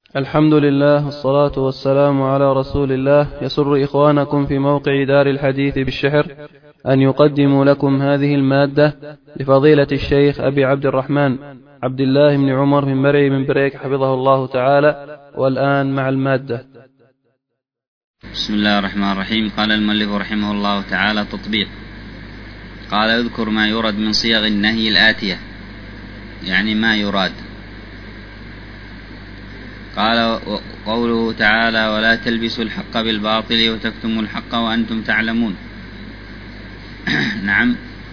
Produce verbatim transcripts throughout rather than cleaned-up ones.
الحمد لله والصلاة والسلام على رسول الله. يسر إخوانكم في موقع دار الحديث بالشحر أن يقدموا لكم هذه المادة لفضيلة الشيخ أبي عبد الرحمن عبد الله بن عمر بن مرعي بن بريك حفظه الله تعالى. والآن مع المادة. بسم الله الرحمن الرحيم. قال المؤلف رحمه الله تعالى: تطبيق. قال: اذكر ما يرد من صيغ النهي الآتية، يعني ما يراد. قال: قوله تعالى: ولا تلبسوا الحق بالباطل وتكتموا الحق وأنتم تعلمون. نعم.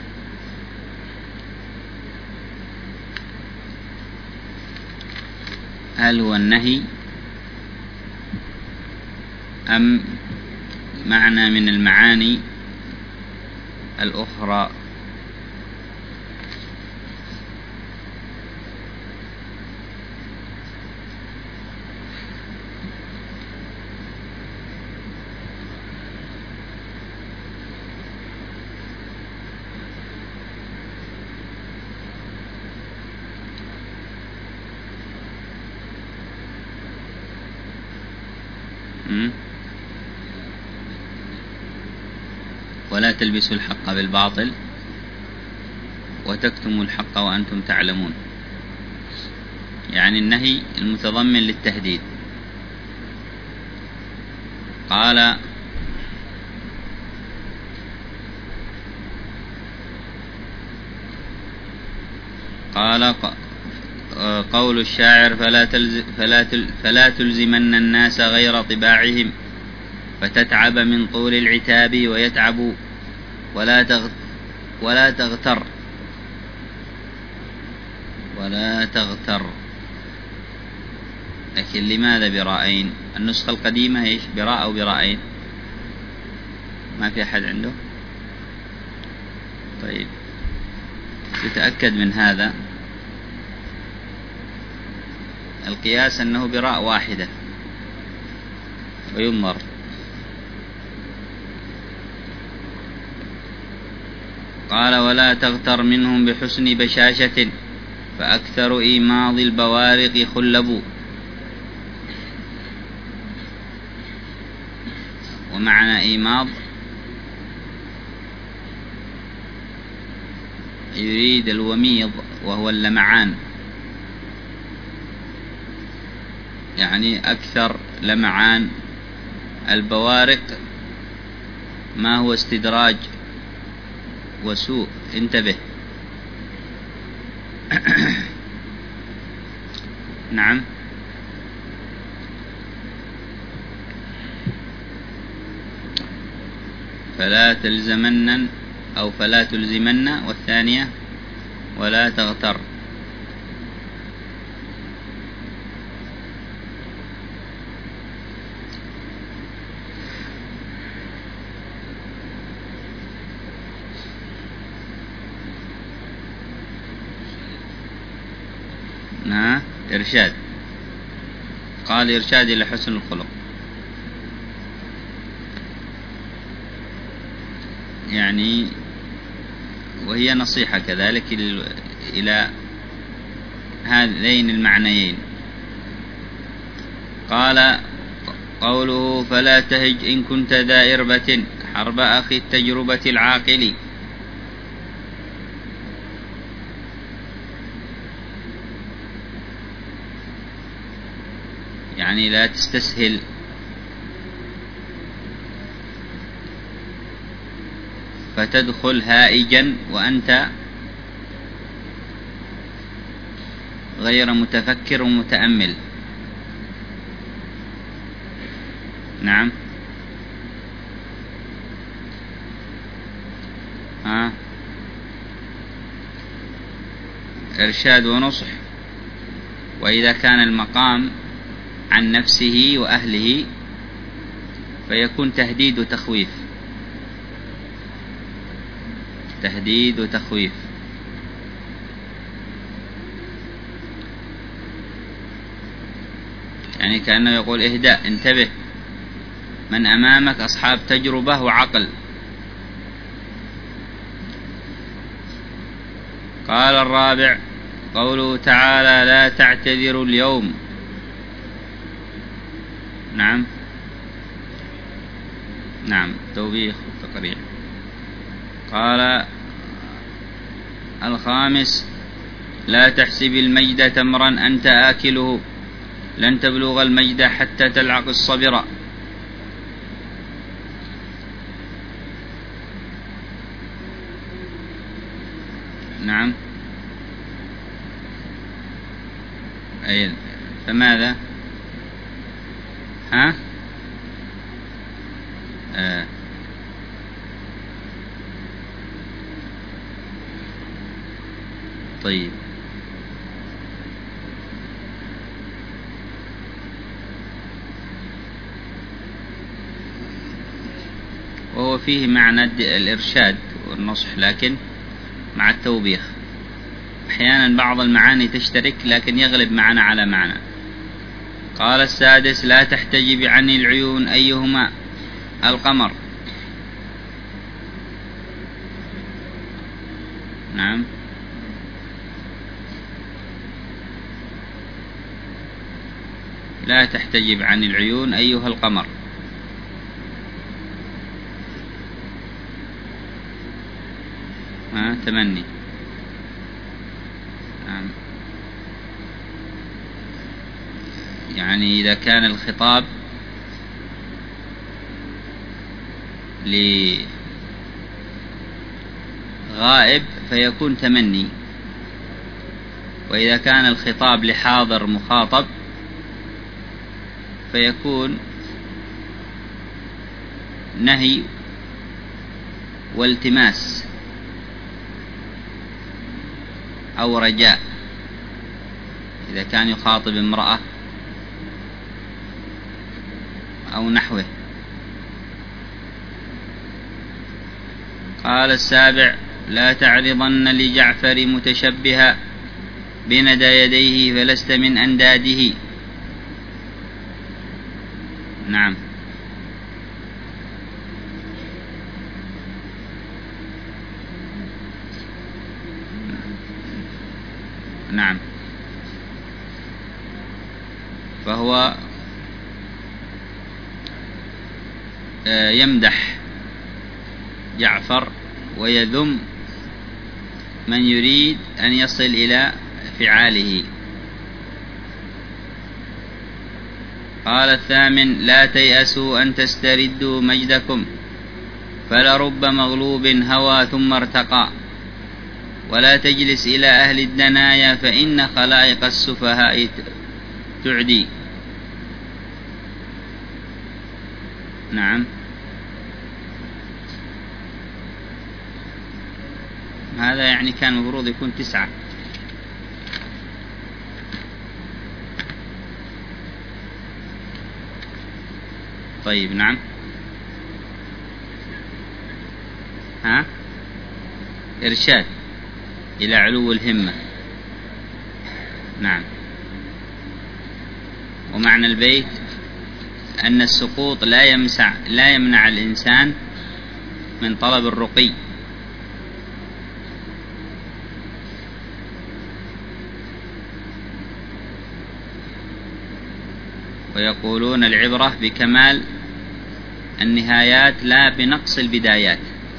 هل هو النهي أم معنى من المعاني الأخرى؟ ولا تلبسوا الحق بالباطل وتكتموا الحق وأنتم تعلمون، يعني النهي المتضمن للتهديد. قال: قال قول الشاعر: فلا, تلز فلا, فلا تلزمن الناس غير طباعهم فتتعب من طول العتاب ويتعب ولا تغ ولا تغتر ولا تغتر. لكن لماذا براءين؟ النسخة القديمة ايش؟ براء أو براءين؟ ما في أحد عنده؟ طيب، تتأكد من هذا. القياس أنه براء واحدة وينظر. قال: ولا تغتر منهم بحسن بشاشة فأكثر إيماض البوارق خلبوا. ومعنى إيماض يريد الوميض وهو اللمعان، يعني أكثر لمعان. البوارق ما هو استدراج وسوء، انتبه. نعم. فلا تلزمن أو فلا تلزمن، والثانية ولا تغتر. نعم. إرشاد. قال: إرشاد إلى حسن الخلق، يعني وهي نصيحة كذلك إلى هذين المعنيين. قال: قوله: فلا تهج إن كنت ذا إربة حرب أخي التجربة العاقل. يعني لا تستسهل فتدخل هائجا وأنت غير متفكر ومتأمل. نعم. ها. إرشاد ونصح. وإذا كان المقام عن نفسه وأهله فيكون تهديد وتخويف. تهديد وتخويف. يعني كأنه يقول: اهدأ، انتبه، من أمامك أصحاب تجربة وعقل. قال الرابع: قوله تعالى: لا تعتذروا اليوم نعم نعم توبيخ والتقريع. قال الخامس: لا تحسب المجد تمرا أنت آكله، لن تبلغ المجد حتى تلعق الصبر. نعم أي فماذا؟ ها آه. طيب وهو فيه معنى الإرشاد والنصح لكن مع التوبيخ. أحيانا بعض المعاني تشترك لكن يغلب معنى على معنى. قال السادس: لا تحتجب عن العيون أيهما القمر. نعم لا تحتجب عن العيون أيها القمر. ها تمني. نعم يعني إذا كان الخطاب لغائب فيكون تمني، وإذا كان الخطاب لحاضر مخاطب فيكون نهي والتماس أو رجاء إذا كان يخاطب امرأة أو نحوه. قال السابع: لا تعرضن لجعفر متشبها بندى يديه فلست من أنداده. نعم نعم فهو يمدح جعفر ويذم من يريد أن يصل إلى فعاله. قال الثامن: لا تيأسوا أن تستردوا مجدكم، فلرب مغلوب هوى ثم ارتقى، ولا تجلس إلى أهل الدنايا فإن خلائق السفهاء تعدي. نعم هذا يعني كان المفروض يكون تسعة. طيب نعم ها إرشاد إلى علو الهمة. نعم ومعنى البيت أن السقوط لا يمسع لا يمنع الإنسان من طلب الرقي. ويقولون العبرة بكمال النهايات لا بنقص البدايات.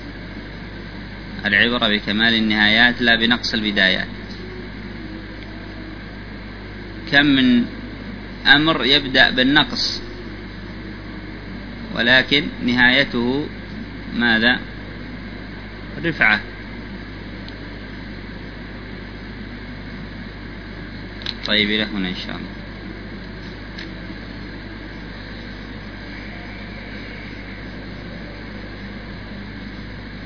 العبرة بكمال النهايات لا بنقص البدايات. كم من أمر يبدأ بالنقص ولكن نهايته ماذا؟ رفعة. طيب إلى هنا إن شاء الله.